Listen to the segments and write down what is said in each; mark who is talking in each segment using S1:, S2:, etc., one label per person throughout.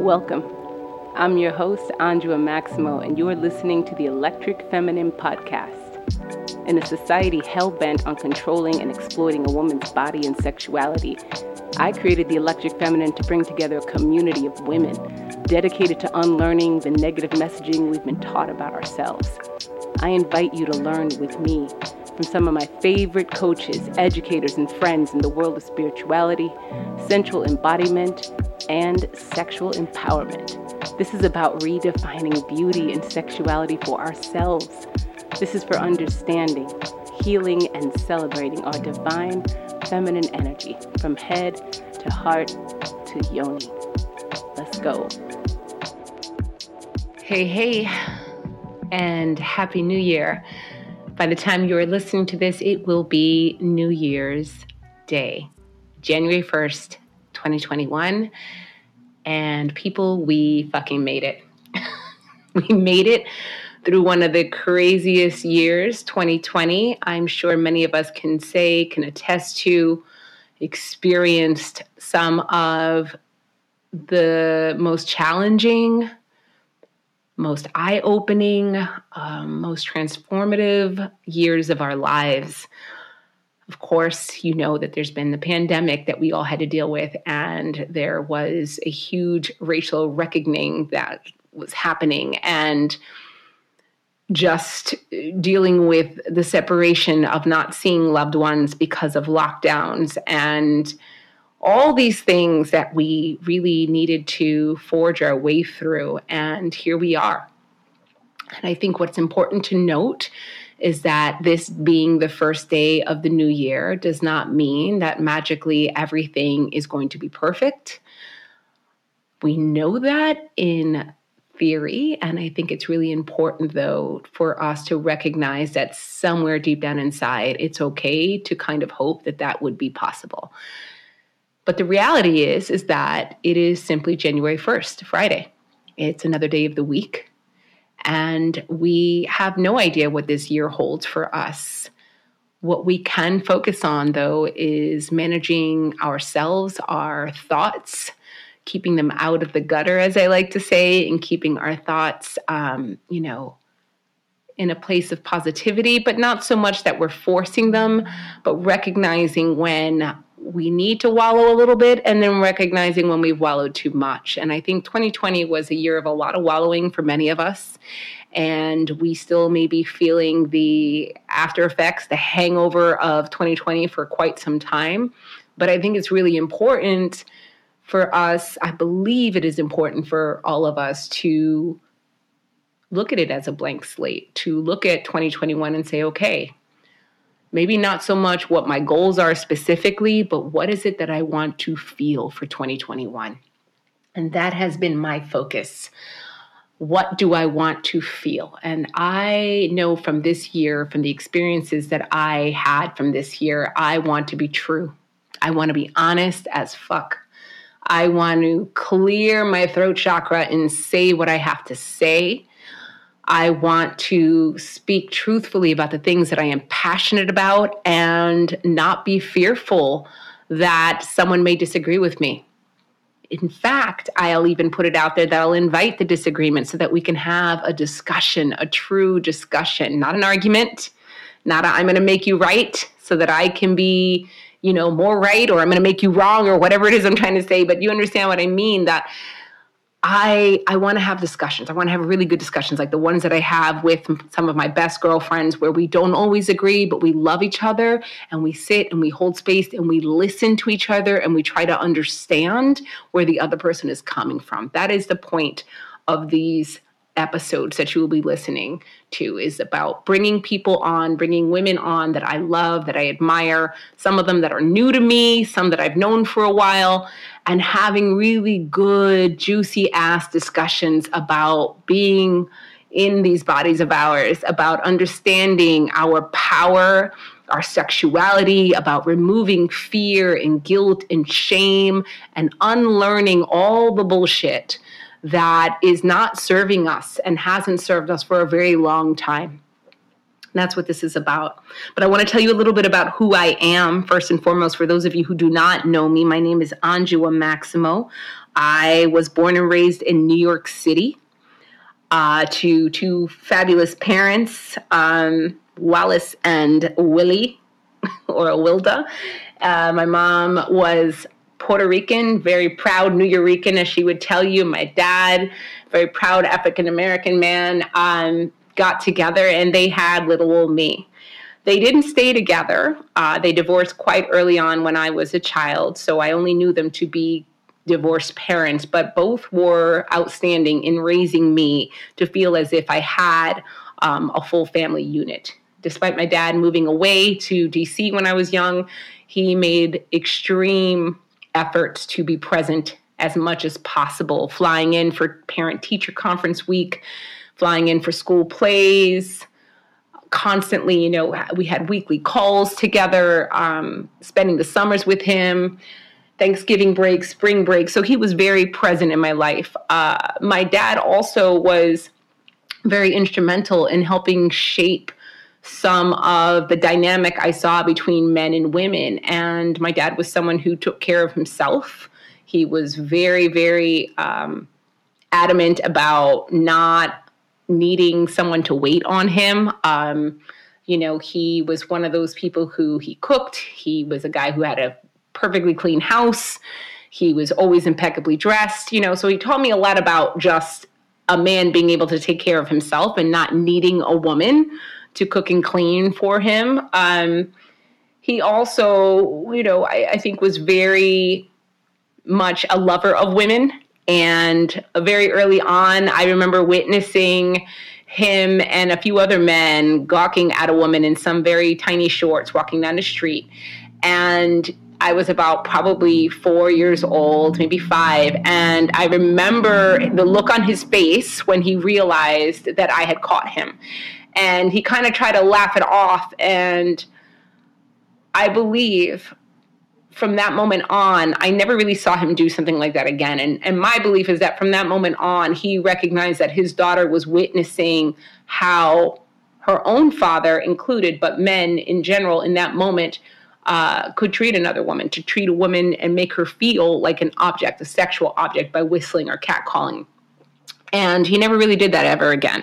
S1: Welcome. I'm your host, Andrea Maximo, and you are listening to the Electric Feminine Podcast. In a society hell-bent on controlling and exploiting a woman's body and sexuality, I created the Electric Feminine to bring together a community of women dedicated to unlearning the negative messaging we've been taught about ourselves. I invite you to learn with me from some of my favorite coaches, educators, and friends in the world of spirituality, sensual embodiment, and sexual empowerment. This is about redefining beauty and sexuality for ourselves. This is for understanding, healing, and celebrating our divine feminine energy from head to heart to yoni. Let's go.
S2: Hey, and Happy New Year. By the time you are listening to this, it will be New Year's Day, January 1st, 2021. And people, we fucking made it. We made it through one of the craziest years, 2020. I'm sure many of us can attest to, experienced some of the most challenging, most eye-opening, most transformative years of our lives. Of course, you know that there's been the pandemic that we all had to deal with, and there was a huge racial reckoning that was happening, and just dealing with the separation of not seeing loved ones because of lockdowns and all these things that we really needed to forge our way through. And here we are. And I think what's important to note is that this being the first day of the new year does not mean that magically everything is going to be perfect. We know that in theory, and I think it's really important, though, for us to recognize that somewhere deep down inside, it's okay to kind of hope that that would be possible. But the reality is that it is simply January 1st, Friday. It's another day of the week. And we have no idea what this year holds for us. What we can focus on, though, is managing ourselves, our thoughts, keeping them out of the gutter, as I like to say, and keeping our thoughts, in a place of positivity, but not so much that we're forcing them, but recognizing when we need to wallow a little bit, and then recognizing when we've wallowed too much. And I think 2020 was a year of a lot of wallowing for many of us. And we still may be feeling the after effects, the hangover of 2020 for quite some time. But I think it's really important for us, I believe it is important for all of us to look at it as a blank slate, to look at 2021 and say, okay, maybe not so much what my goals are specifically, but what is it that I want to feel for 2021? And that has been my focus. What do I want to feel? And I know from this year, from the experiences that I had from this year, I want to be true. I want to be honest as fuck. I want to clear my throat chakra and say what I have to say. I want to speak truthfully about the things that I am passionate about and not be fearful that someone may disagree with me. In fact, I'll even put it out there that I'll invite the disagreement so that we can have a discussion, a true discussion, not an argument, not a, I'm going to make you right so that I can be, more right, or I'm going to make you wrong, or whatever it is I'm trying to say. But you understand what I mean, that I want to have discussions. I want to have really good discussions like the ones that I have with some of my best girlfriends, where we don't always agree, but we love each other, and we sit and we hold space and we listen to each other and we try to understand where the other person is coming from. That is the point of these episodes that you will be listening to, is about bringing people on, bringing women on that I love, that I admire, some of them that are new to me, some that I've known for a while, and having really good, juicy ass discussions about being in these bodies of ours, about understanding our power, our sexuality, about removing fear and guilt and shame and unlearning all the bullshit that is not serving us and hasn't served us for a very long time. And that's what this is about. But I want to tell you a little bit about who I am. First and foremost, for those of you who do not know me, my name is Andrea Maximo. I was born and raised in New York City to two fabulous parents, Wallace and Willie, or Wilda. My mom was Puerto Rican, very proud Nuyorican, as she would tell you. My dad, very proud African-American man, got together and they had little old me. They didn't stay together. They divorced quite early on when I was a child, so I only knew them to be divorced parents, but both were outstanding in raising me to feel as if I had a full family unit. Despite my dad moving away to DC when I was young, he made extreme efforts to be present as much as possible, flying in for parent-teacher conference week, flying in for school plays, constantly, we had weekly calls together, spending the summers with him, Thanksgiving break, spring break. So he was very present in my life. My dad also was very instrumental in helping shape some of the dynamic I saw between men and women. And my dad was someone who took care of himself. He was very, very adamant about not needing someone to wait on him. He was one of those people who he cooked. He was a guy who had a perfectly clean house. He was always impeccably dressed, so he taught me a lot about just a man being able to take care of himself and not needing a woman to cook and clean for him. He also, I think was very much a lover of women. And very early on, I remember witnessing him and a few other men gawking at a woman in some very tiny shorts walking down the street. And I was about probably 4 years old, maybe 5. And I remember the look on his face when he realized that I had caught him. And he kind of tried to laugh it off. And I believe from that moment on, I never really saw him do something like that again. And my belief is that from that moment on, he recognized that his daughter was witnessing how her own father included, but men in general in that moment, could treat another woman, to treat a woman and make her feel like an object, a sexual object, by whistling or catcalling. And he never really did that ever again.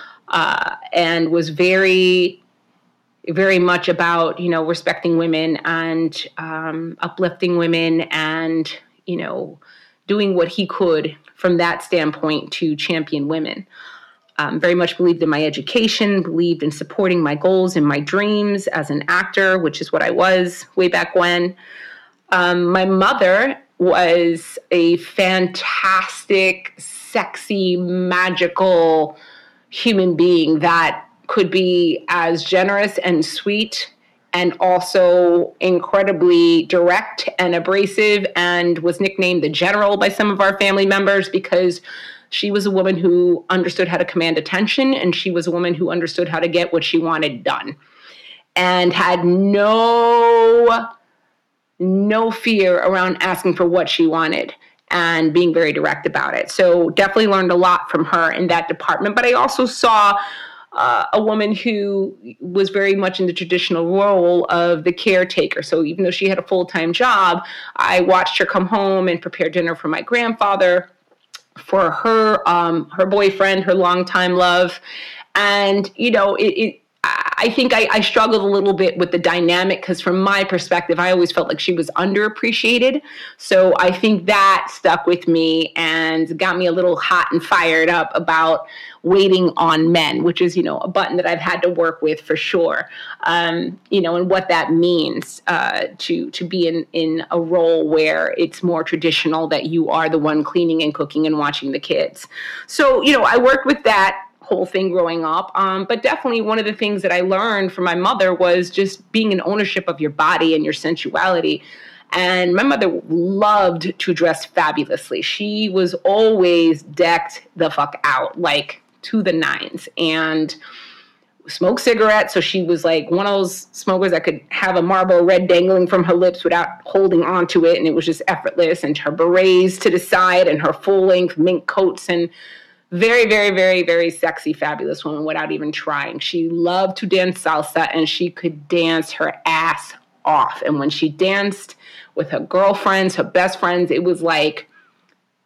S2: And was very, very much about, respecting women and uplifting women and, doing what he could from that standpoint to champion women. Very much believed in my education, believed in supporting my goals and my dreams as an actor, which is what I was way back when. My mother was a fantastic, sexy, magical human being that could be as generous and sweet and also incredibly direct and abrasive, and was nicknamed the General by some of our family members because she was a woman who understood how to command attention, and she was a woman who understood how to get what she wanted done and had no fear around asking for what she wanted and being very direct about it. So definitely learned a lot from her in that department. But I also saw a woman who was very much in the traditional role of the caretaker. So even though she had a full-time job, I watched her come home and prepare dinner for my grandfather, for her boyfriend, her longtime love. And, I think I struggled a little bit with the dynamic because from my perspective, I always felt like she was underappreciated. So I think that stuck with me and got me a little hot and fired up about waiting on men, which is, a button that I've had to work with for sure. And what that means to be in a role where it's more traditional that you are the one cleaning and cooking and watching the kids. So, I worked with that whole thing growing up. But definitely one of the things that I learned from my mother was just being in ownership of your body and your sensuality. And my mother loved to dress fabulously. She was always decked the fuck out, like to the nines, and smoked cigarettes. So she was like one of those smokers that could have a Marlboro Red dangling from her lips without holding onto it. And it was just effortless. And her berets to the side and her full length mink coats, and very, very, very, very sexy, fabulous woman without even trying. She loved to dance salsa, and she could dance her ass off. And when she danced with her girlfriends, her best friends, it was like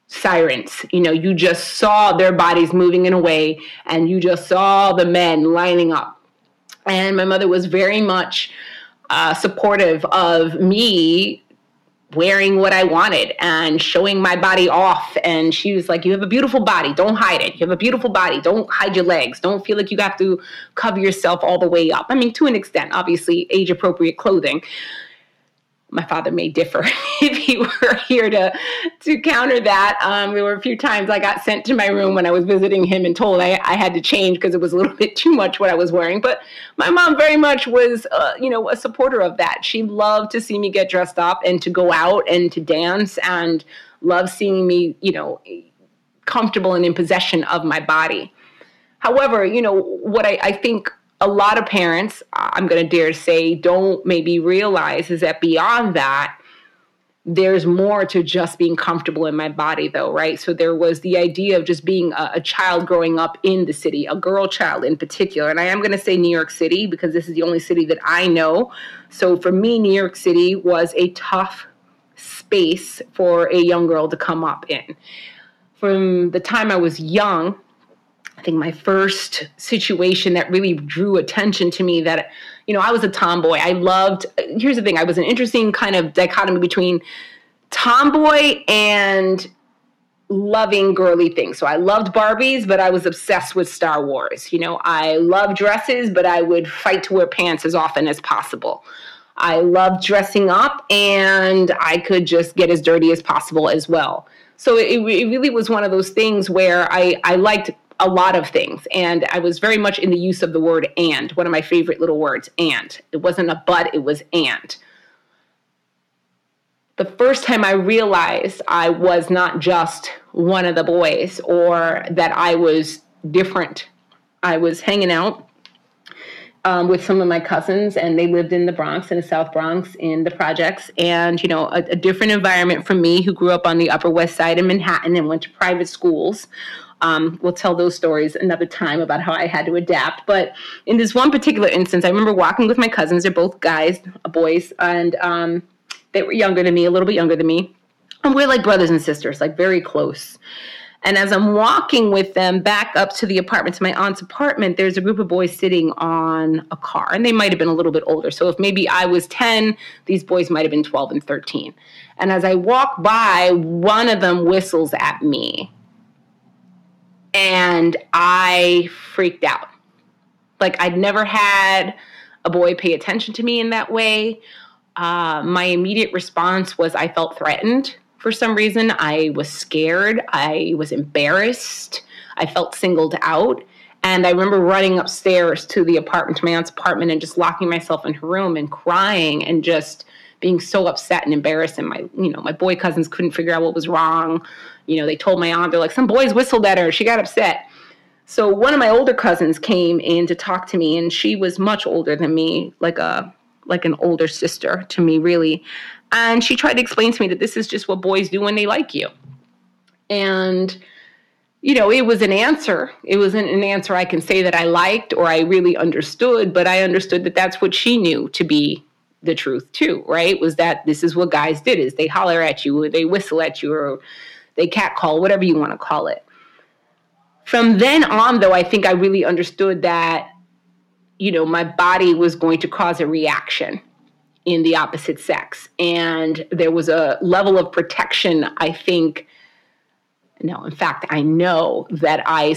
S2: sirens. You just saw their bodies moving in a way, and you just saw the men lining up. And my mother was very much supportive of me wearing what I wanted and showing my body off. And she was like, you have a beautiful body. Don't hide it. You have a beautiful body. Don't hide your legs. Don't feel like you have to cover yourself all the way up. I mean, to an extent, obviously, age appropriate clothing. My father may differ if he were here to counter that. There were a few times I got sent to my room when I was visiting him and told I had to change because it was a little bit too much what I was wearing. But my mom very much was, a supporter of that. She loved to see me get dressed up and to go out and to dance, and loved seeing me, comfortable and in possession of my body. However, what I think a lot of parents, I'm going to dare to say, don't maybe realize is that beyond that, there's more to just being comfortable in my body, though, right? So there was the idea of just being a child growing up in the city, a girl child in particular. And I am going to say New York City because this is the only city that I know. So for me, New York City was a tough space for a young girl to come up in. From the time I was young, I think my first situation that really drew attention to me that, I was a tomboy. Here's the thing, I was an interesting kind of dichotomy between tomboy and loving girly things. So I loved Barbies, but I was obsessed with Star Wars. I loved dresses, but I would fight to wear pants as often as possible. I loved dressing up, and I could just get as dirty as possible as well. So it really was one of those things where I liked a lot of things. And I was very much in the use of the word and, one of my favorite little words, and. It wasn't a but, it was and. The first time I realized I was not just one of the boys or that I was different, I was hanging out with some of my cousins, and they lived in the Bronx, in the South Bronx, in the projects, and, a different environment from me, who grew up on the Upper West Side in Manhattan and went to private schools. We'll tell those stories another time about how I had to adapt. But in this one particular instance, I remember walking with my cousins. They're both boys, and they were younger than me, a little bit younger than me. And we're like brothers and sisters, like very close. And as I'm walking with them back up to the apartment, to my aunt's apartment, there's a group of boys sitting on a car. And they might have been a little bit older. So if maybe I was 10, these boys might have been 12 and 13. And as I walk by, one of them whistles at me. And I freaked out. Like, I'd never had a boy pay attention to me in that way. My immediate response was I felt threatened for some reason. I was scared. I was embarrassed. I felt singled out. And I remember running upstairs to the apartment, to my aunt's apartment, and just locking myself in her room and crying and just being so upset and embarrassed. And my boy cousins couldn't figure out what was wrong. They told my aunt, they're like, some boys whistled at her. She got upset. So one of my older cousins came in to talk to me, and she was much older than me, like an older sister to me, really. And she tried to explain to me that this is just what boys do when they like you. And, it was an answer. It wasn't an answer I can say that I liked or I really understood, but I understood that that's what she knew to be the truth too, right? Was that this is what guys did, is they holler at you or they whistle at you or they catcall, whatever you want to call it. From then on, though, I think I really understood that, my body was going to cause a reaction in the opposite sex. And there was a level of protection, I think. No, in fact, I know that I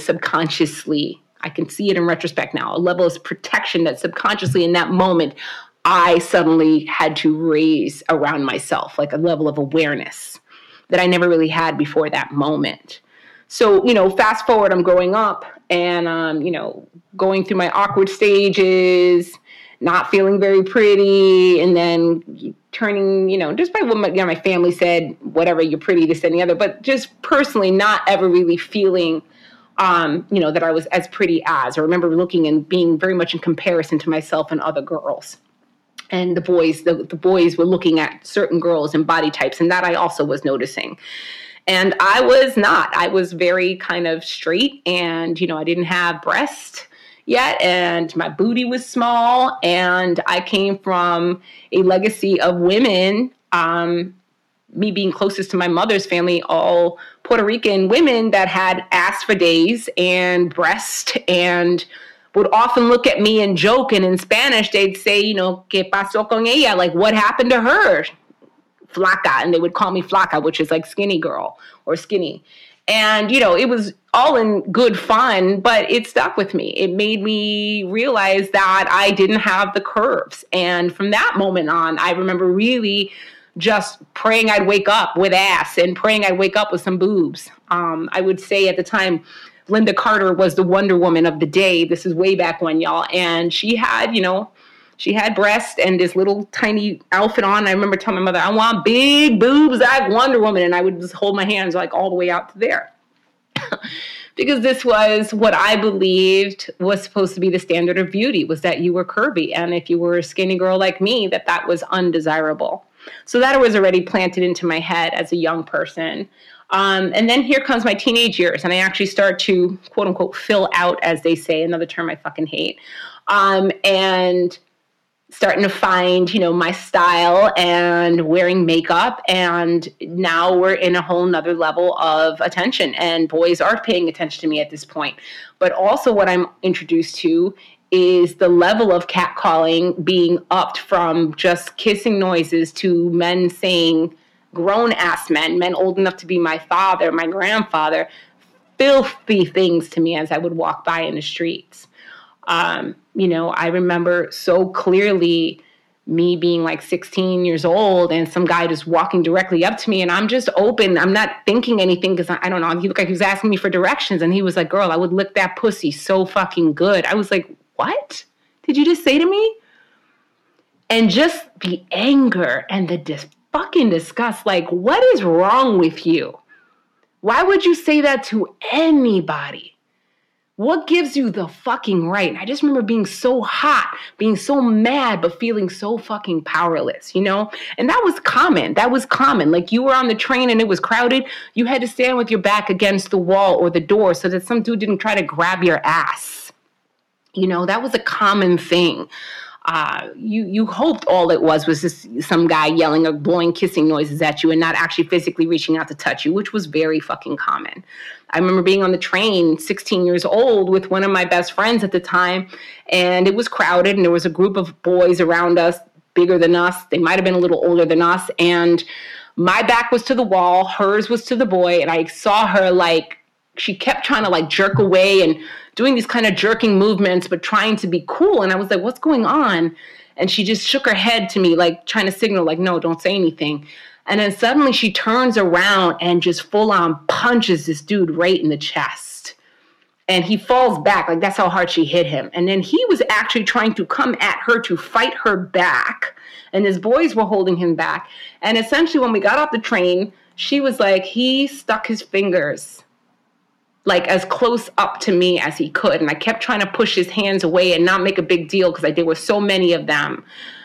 S2: can see it in retrospect now, a level of protection that subconsciously in that moment, I suddenly had to raise around myself, like a level of awareness that I never really had before that moment. So, fast forward, I'm growing up and, going through my awkward stages, not feeling very pretty, and then turning, just by what my family said, whatever, you're pretty, this and the other, but just personally not ever really feeling, that I was as pretty as. I remember looking and being very much in comparison to myself and other girls. And the boys were looking at certain girls and body types, and that I also was noticing. And I was not. I was very kind of straight, and, I didn't have breasts yet, and my booty was small, and I came from a legacy of women me being closest to my mother's family, all Puerto Rican women that had ass for days and breast, and would often look at me and joke. And in Spanish, they'd say, ¿Qué pasó con ella? Like, what happened to her? Flaca. And they would call me flaca, which is like skinny girl or skinny. And, it was all in good fun, but it stuck with me. It made me realize that I didn't have the curves. And from that moment on, I remember really just praying I'd wake up with ass and praying I'd wake up with some boobs. I would say at the time, Linda Carter was the Wonder Woman of the day. This is way back when, y'all. And she had, she had breasts and this little tiny outfit on. I remember telling my mother, I want big boobs like Wonder Woman. And I would just hold my hands like all the way out to there. Because this was what I believed was supposed to be the standard of beauty, was that you were curvy. And if you were a skinny girl like me, that was undesirable. So that was already planted into my head as a young person. And then here comes my teenage years, and I actually start to, quote unquote, fill out, as they say, another term I fucking hate, and starting to find, my style and wearing makeup. And now we're in a whole nother level of attention, and boys are paying attention to me at this point. But also what I'm introduced to is the level of catcalling being upped from just kissing noises to men saying, grown-ass men old enough to be my father, my grandfather, filthy things to me as I would walk by in the streets. I remember so clearly me being like 16 years old and some guy just walking directly up to me, and I'm just open. I'm not thinking anything because I don't know. He looked like he was asking me for directions, and he was like, girl, I would lick that pussy so fucking good. I was like, what did you just say to me? And just the anger and the fucking disgust, like, what is wrong with you? Why would you say that to anybody? What gives you the fucking right? And I just remember being so hot, being so mad, but feeling so fucking powerless, And that was common. Like, you were on the train and it was crowded. You had to stand with your back against the wall or the door so that some dude didn't try to grab your ass. That was a common thing. You hoped all it was just some guy yelling or blowing kissing noises at you and not actually physically reaching out to touch you, which was very fucking common. I remember being on the train, 16 years old, with one of my best friends at the time, and it was crowded, and there was a group of boys around us, bigger than us. They might have been a little older than us, and my back was to the wall, hers was to the boy, and I saw her, like, she kept trying to, like, jerk away and doing these kind of jerking movements, but trying to be cool. And I was like, what's going on? And she just shook her head to me, like, trying to signal, like, no, don't say anything. And then suddenly she turns around and just full on punches this dude right in the chest. And he falls back. Like, that's how hard she hit him. And then he was actually trying to come at her to fight her back. And his boys were holding him back. And essentially when we got off the train, she was like, he stuck his fingers like as close up to me as he could. And I kept trying to push his hands away and not make a big deal because there were so many of them.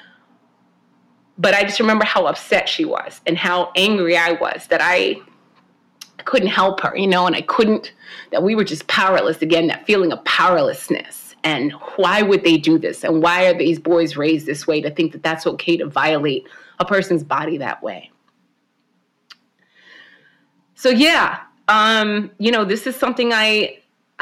S2: But I just remember how upset she was and how angry I was that I couldn't help her, and that we were just powerless. Again, that feeling of powerlessness. And why would they do this? And why are these boys raised this way to think that that's okay to violate a person's body that way? So yeah, this is something I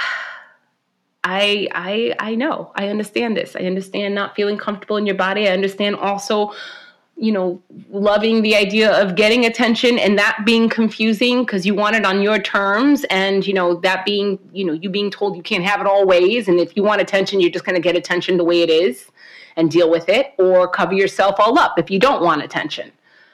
S2: know. I understand this. I understand not feeling comfortable in your body. I understand also, loving the idea of getting attention and that being confusing because you want it on your terms, and, that being, you being told you can't have it all ways. And if you want attention, you're just going to get attention the way it is and deal with it, or cover yourself all up if you don't want attention.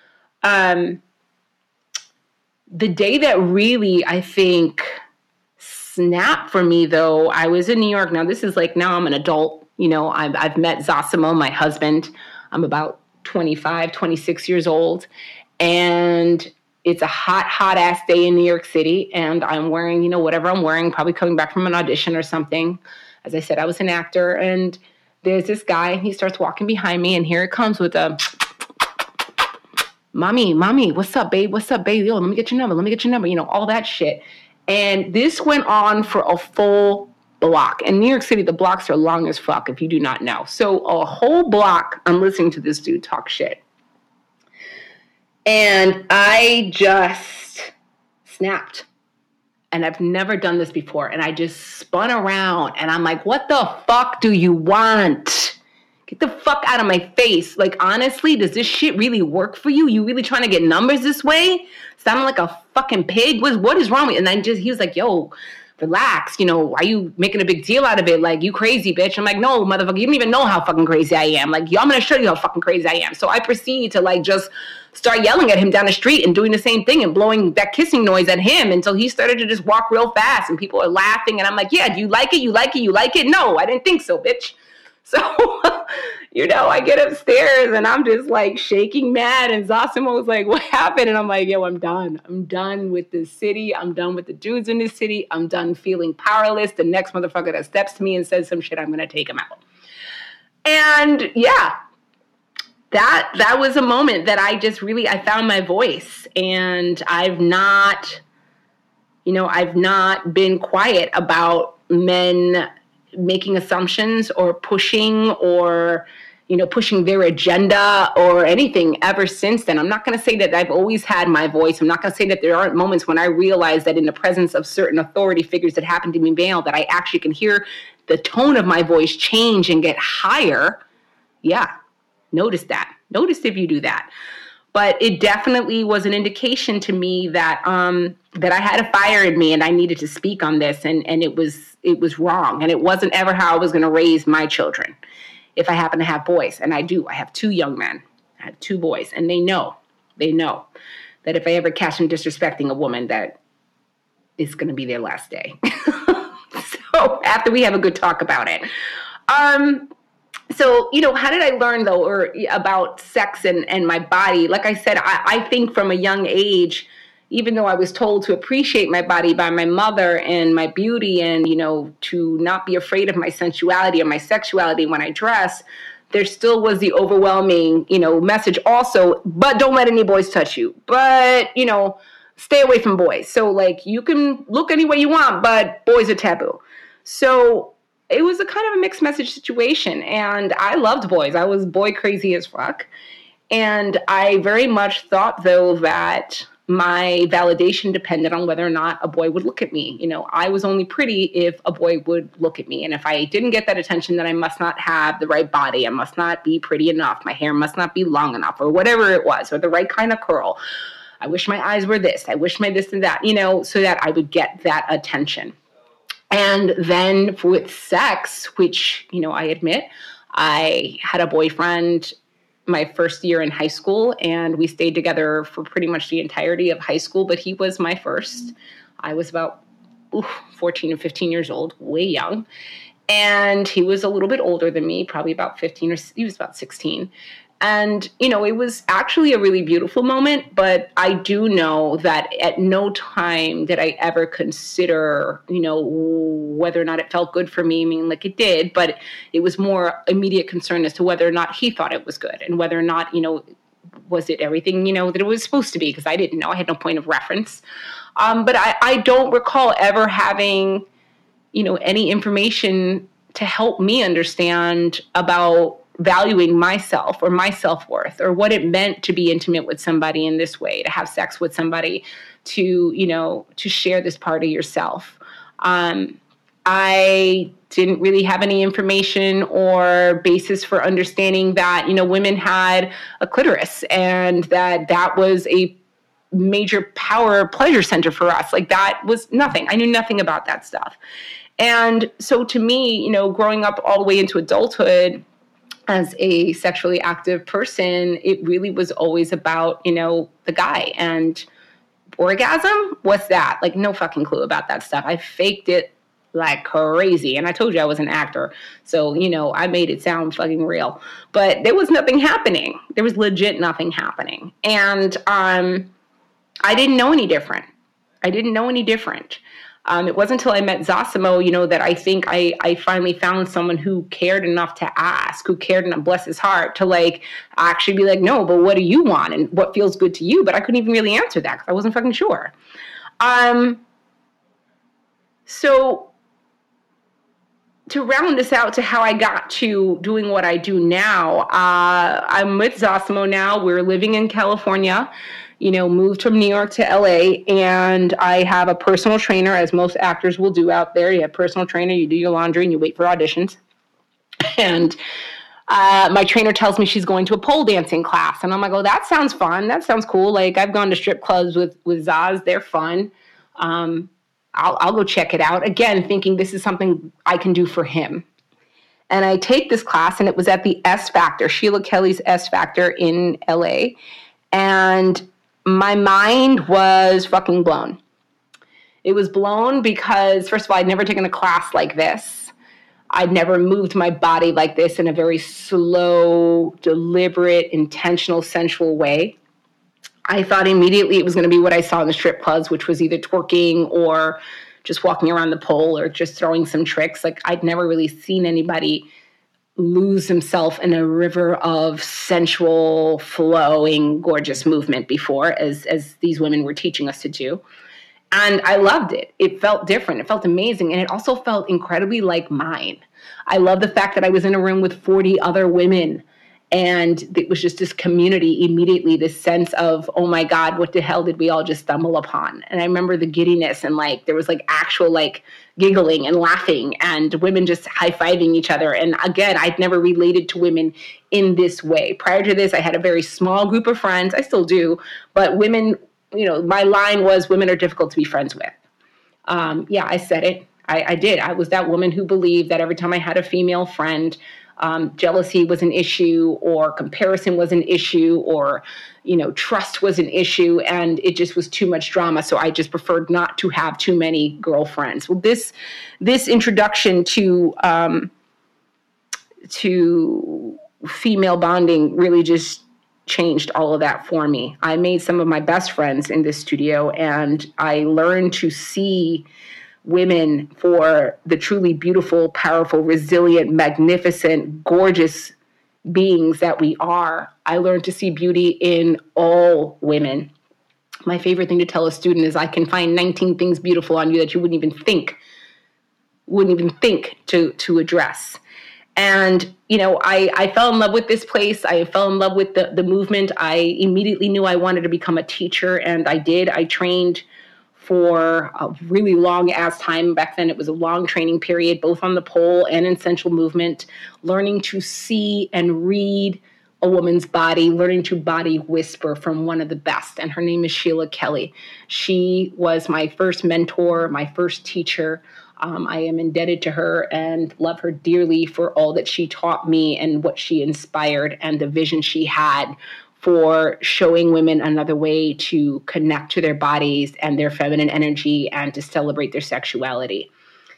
S2: The day that really, I think, snapped for me, though, I was in New York. Now, this is like, now I'm an adult. I've met Zosimo, my husband. I'm about 25, 26 years old. And it's a hot, hot ass day in New York City. And I'm wearing, whatever I'm wearing, probably coming back from an audition or something. As I said, I was an actor. And there's this guy, and he starts walking behind me. And here it comes with a... Mommy, what's up, babe? Yo, let me get your number, all that shit. And this went on for a full block. In New York City, the blocks are long as fuck, if you do not know. So a whole block, I'm listening to this dude talk shit. And I just snapped. And I've never done this before. And I just spun around and I'm like, what the fuck do you want? Get the fuck out of my face. Like, honestly, does this shit really work for you? You really trying to get numbers this way? Sounding like a fucking pig? What is wrong with you? And he was like, yo, relax. You know, why are you making a big deal out of it? Like, you crazy, bitch. I'm like, no, motherfucker, you don't even know how fucking crazy I am. Like, I'm going to show you how fucking crazy I am. So I proceed to like just start yelling at him down the street and doing the same thing and blowing that kissing noise at him until he started to just walk real fast and people are laughing. And I'm like, yeah, do you like it? You like it? You like it? No, I didn't think so, bitch. So, you know, I get upstairs and I'm just like shaking mad. And Zosimo was like, what happened? And I'm like, yo, I'm done. I'm done with this city. I'm done with the dudes in this city. I'm done feeling powerless. The next motherfucker that steps to me and says some shit, I'm going to take him out. And yeah, that was a moment that I found my voice. And I've not been quiet about men making assumptions or pushing their agenda or anything ever since then. I'm not going to say that I've always had my voice. I'm not going to say that there aren't moments when I realize that in the presence of certain authority figures that happen to be male, that I actually can hear the tone of my voice change and get higher. Yeah, notice that. Notice if you do that. But it definitely was an indication to me that that I had a fire in me and I needed to speak on this, and it was wrong. And it wasn't ever how I was going to raise my children if I happen to have boys. And I do. I have 2 young men. I have 2 boys. And they know that if I ever catch them disrespecting a woman, that it's going to be their last day. So after we have a good talk about it. So, you know, how did I learn, though, about sex and my body? Like I said, I think from a young age, even though I was told to appreciate my body by my mother and my beauty and, you know, to not be afraid of my sensuality or my sexuality when I dress, there still was the overwhelming, you know, message also, but don't let any boys touch you. But, you know, stay away from boys. So, like, you can look any way you want, but boys are taboo. So it was a kind of a mixed message situation. And I loved boys. I was boy crazy as fuck. And I very much thought, though, that my validation depended on whether or not a boy would look at me. You know, I was only pretty if a boy would look at me. And if I didn't get that attention, then I must not have the right body. I must not be pretty enough. My hair must not be long enough, or whatever it was, or the right kind of curl. I wish my eyes were this. I wish my this and that, you know, so that I would get that attention. And then with sex, which, you know, I admit, I had a boyfriend my first year in high school, and we stayed together for pretty much the entirety of high school, but he was my first. I was about 14 or 15 years old, way young. And he was a little bit older than me, probably about 15, or he was about 16. And, you know, it was actually a really beautiful moment, but I do know that at no time did I ever consider, you know, whether or not it felt good for me. I mean, like, it did, but it was more immediate concern as to whether or not he thought it was good and whether or not, you know, was it everything, you know, that it was supposed to be, because I didn't know. I had no point of reference. But I don't recall ever having, you know, any information to help me understand about valuing myself or my self-worth or what it meant to be intimate with somebody in this way, to have sex with somebody, to, you know, to share this part of yourself. I didn't really have any information or basis for understanding that, you know, women had a clitoris and that was a major power pleasure center for us. Like, that was nothing. I knew nothing about that stuff. And so to me, you know, growing up all the way into adulthood, as a sexually active person, it really was always about, you know, the guy. And orgasm, what's that? Like, no fucking clue about that stuff. I faked it like crazy. And I told you I was an actor. So, you know, I made it sound fucking real. But there was nothing happening. There was legit nothing happening. And I didn't know any different. It wasn't until I met Zosimo, you know, that I think I finally found someone who cared enough to ask, who cared enough, bless his heart, to like actually be like, no, but what do you want and what feels good to you? But I couldn't even really answer that because I wasn't fucking sure. So to round this out to how I got to doing what I do now, I'm with Zosimo now. We're living in California, moved from New York to LA, and I have a personal trainer, as most actors will do out there. You have a personal trainer, you do your laundry, and you wait for auditions. And my trainer tells me she's going to a pole dancing class. And I'm like, oh, that sounds fun. That sounds cool. Like, I've gone to strip clubs with Zaz. They're fun. I'll go check it out. Again, thinking this is something I can do for him. And I take this class, and it was at the S Factor, Sheila Kelly's S Factor in LA. And my mind was fucking blown. It was blown because, first of all, I'd never taken a class like this. I'd never moved my body like this in a very slow, deliberate, intentional, sensual way. I thought immediately it was going to be what I saw in the strip clubs, which was either twerking or just walking around the pole or just throwing some tricks. Like, I'd never really seen anybody lose himself in a river of sensual, flowing, gorgeous movement before, as these women were teaching us to do. And I loved it. It felt different. It felt amazing. And it also felt incredibly like mine. I love the fact that I was in a room with 40 other women. And it was just this community immediately, this sense of, oh my God, what the hell did we all just stumble upon? And I remember the giddiness, and like there was like actual like giggling and laughing and women just high-fiving each other. And again, I'd never related to women in this way. Prior to this, I had a very small group of friends. I still do. But women, my line was, women are difficult to be friends with. Yeah, I said it. I did. I was that woman who believed that every time I had a female friend, jealousy was an issue, or comparison was an issue, or, trust was an issue, and it just was too much drama. So I just preferred not to have too many girlfriends. Well, this introduction to female bonding really just changed all of that for me. I made some of my best friends in this studio, and I learned to see women for the truly beautiful, powerful, resilient, magnificent, gorgeous beings that we are. I learned to see beauty in all women. My favorite thing to tell a student is I can find 19 things beautiful on you that you wouldn't even think to address. And, I fell in love with this place. I fell in love with the movement. I immediately knew I wanted to become a teacher, and I did. I trained for a really long ass time. Back then it was a long training period, both on the pole and in sensual movement, learning to see and read a woman's body, learning to body whisper from one of the best. And her name is Sheila Kelly. She was my first mentor, my first teacher. I am indebted to her and love her dearly for all that she taught me and what she inspired and the vision she had for showing women another way to connect to their bodies and their feminine energy and to celebrate their sexuality.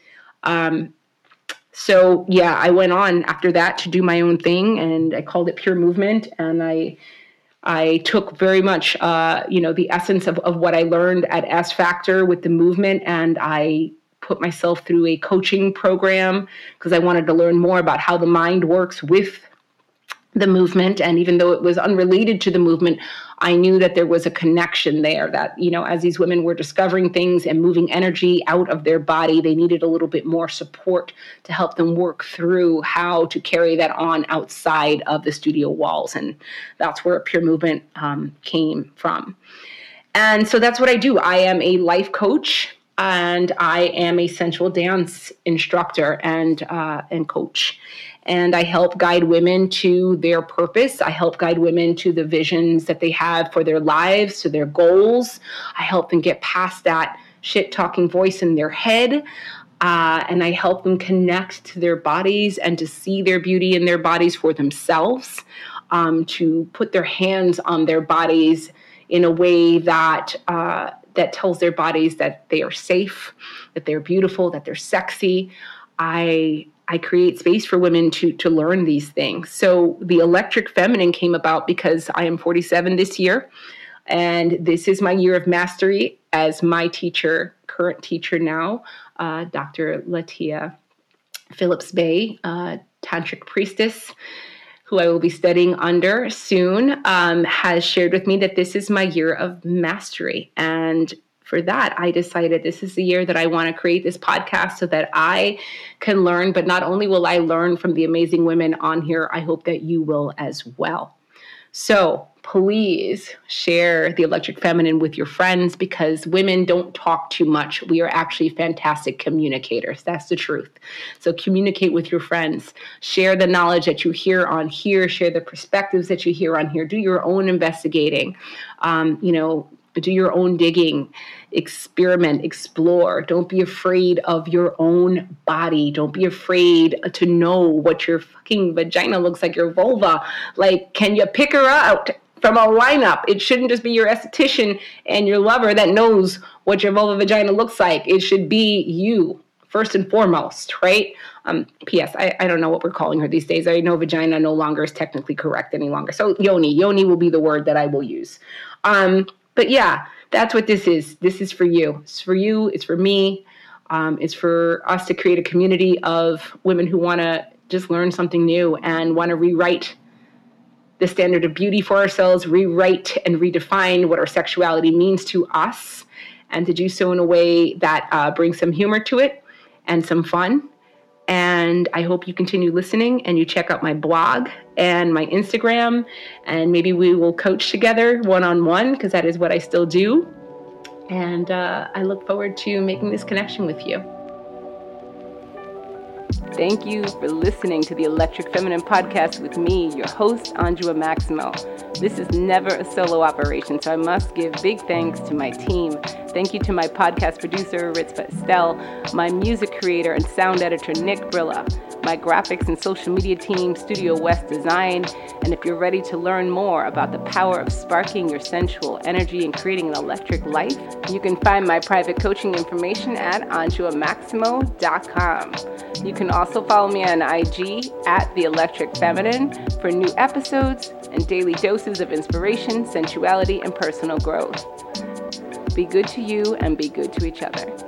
S2: So yeah, I went on after that to do my own thing, and I called it Pure Movement. And I took very much, the essence of what I learned at S Factor with the movement, and I put myself through a coaching program because I wanted to learn more about how the mind works with the movement. And even though it was unrelated to the movement, I knew that there was a connection there, that, as these women were discovering things and moving energy out of their body, they needed a little bit more support to help them work through how to carry that on outside of the studio walls. And that's where Pure Movement came from. And so that's what I do. I am a life coach, and I am a sensual dance instructor and coach. And I help guide women to their purpose. I help guide women to the visions that they have for their lives, to their goals. I help them get past that shit-talking voice in their head. And I help them connect to their bodies and to see their beauty in their bodies for themselves, to put their hands on their bodies in a way that that tells their bodies that they are safe, that they're beautiful, that they're sexy. I create space for women to learn these things. So the Electric Feminine came about because I am 47 this year, and this is my year of mastery as my teacher, current teacher now, Dr. Latia Phillips-Bay, tantric priestess, who I will be studying under soon, has shared with me that this is my year of mastery. And for that, I decided this is the year that I want to create this podcast so that I can learn, but not only will I learn from the amazing women on here, I hope that you will as well. So please share the Electric Feminine with your friends, because women don't talk too much. We are actually fantastic communicators. That's the truth. So communicate with your friends. Share the knowledge that you hear on here. Share the perspectives that you hear on here. Do your own investigating. Do your own digging, experiment, explore. Don't be afraid of your own body. Don't be afraid to know what your fucking vagina looks like, your vulva. Like, can you pick her out from a lineup? It shouldn't just be your esthetician and your lover that knows what your vulva vagina looks like. It should be you, first and foremost, right? P.S. I don't know what we're calling her these days. I know vagina no longer is technically correct any longer. So yoni will be the word that I will use. But yeah, that's what this is. This is for you. It's for you. It's for me. It's for us to create a community of women who want to just learn something new and want to rewrite the standard of beauty for ourselves, rewrite and redefine what our sexuality means to us, and to do so in a way that brings some humor to it and some fun. And I hope you continue listening and you check out my blog and my Instagram, and maybe we will coach together one-on-one, because that is what I still do. And I look forward to making this connection with you.
S1: Thank you for listening to the Electric Feminine Podcast with me, your host, Anjua Maximo. This is never a solo operation, so I must give big thanks to my team. Thank you to my podcast producer, Ritzva Estelle, my music creator and sound editor, Nick Brilla, my graphics and social media team, Studio West Design. And if you're ready to learn more about the power of sparking your sensual energy and creating an electric life, you can find my private coaching information at anjuamaximo.com. You can also follow me on IG at The Electric Feminine for new episodes and daily doses of inspiration, sensuality, and personal growth. Be good to you and be good to each other.